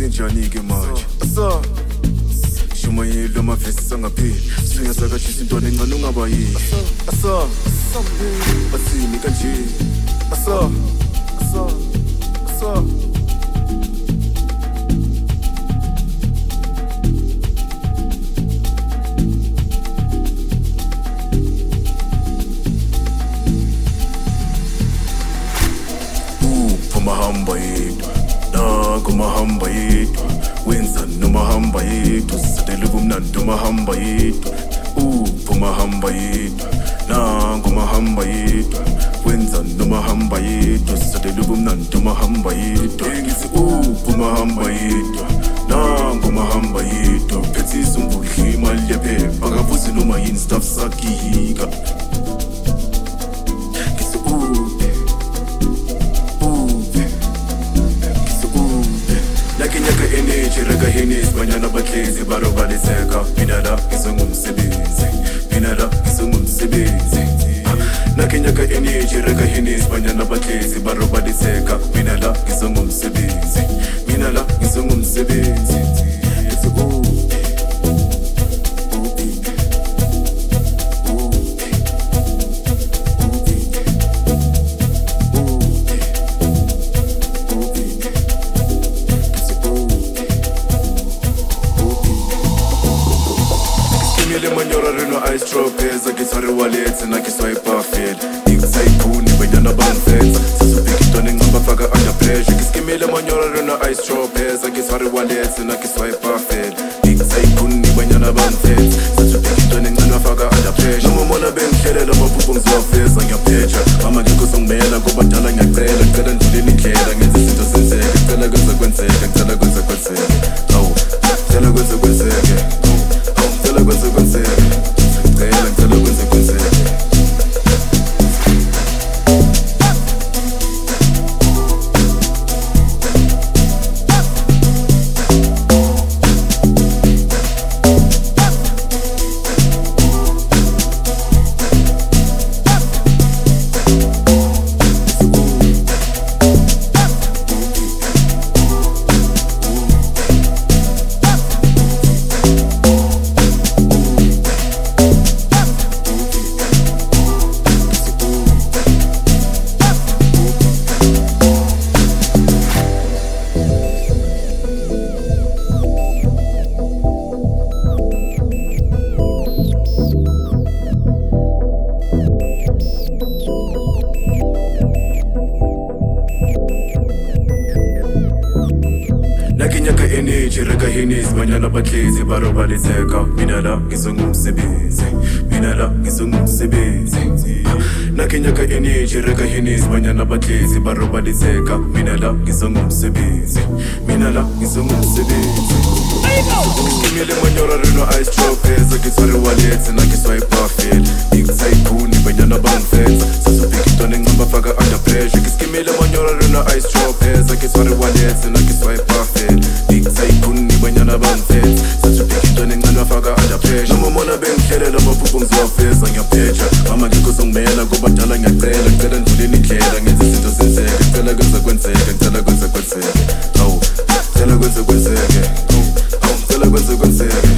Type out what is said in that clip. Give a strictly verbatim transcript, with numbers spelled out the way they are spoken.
sengenjani-ke manje asa shumayelo amavesi sangapheli singasakashisa intwana encane ungaba yini asa bathini kanje asa asa asa mahamba yedwa naku mahamba yedwa wenza nomahamba yedwa sadele kumnandi mahamba yedwa upho mahamba yedwa naku mahamba yedwa wenza nomahamba yedwa sadele kumnandi mahamba yedwa ngithi upho mahamba yedwa naku mahamba yedwa phethisa umbudli imali yephepha akavuzi noma yini staff sakihika Rega hinis banyana batlezi baro baliseka minala isungumsebenzi minala isungumsebenzi nakenyaka energy rega hinis banyana batlezi baro baliseka minala isungumsebenzi minala isungumsebenzi Tropeza gitari wallet na kiswipe feel iksaipuni banyana banfetsa sisubikitone ngamba faka under pressure kiskimile manyora rena ice tropeza gitari wallet na kiswipe feel iksaipuni banyana banfetsa sisubikitone ngamba faka under pressure noma mona benhlelela maphupho ngizofeza ngiyaphecha mama ngikuzongimela ngoba dala ngiyacela ngicela ndluleni indlela ngenze izinto zenzeke ngicela kwenze kwenzeke ngicela kwenze kwenzeke awu ngicela kwenze kwenzeke awu ngicela kwenze kwenzeke Nakenyaka energy rega hinis banyana batlezi baro baliseka minala ngizongumsebenzi minala ngizongumsebenzi nakenyaka energy rega hinis banyana batlezi baro baliseka minala ngizongumsebenzi minala ngizongumsebenzi Kimile manyora reno ice tropeza gitari wallet na kiswipe feel iksaipuni banyana banfetsa sisubikitone ngamba faka under pressure kiskimile manyora reno ice tropeza gitari wallet na kiswipe feel iksaipuni banyana banfetsa sisubikitone ngamba faka under pressure noma mona benhlelela maphupho ngizofeza ngiyaphecha mama ngikuzongimela ngoba dala ngiyacela ngicela ndluleni indlela ngenze izinto zenzeke ngicela kwenze kwenzeke ngicela kwenze kwenzeke awu ngicela kwenze kwenzeke awu ngicela kwenze kwenzeke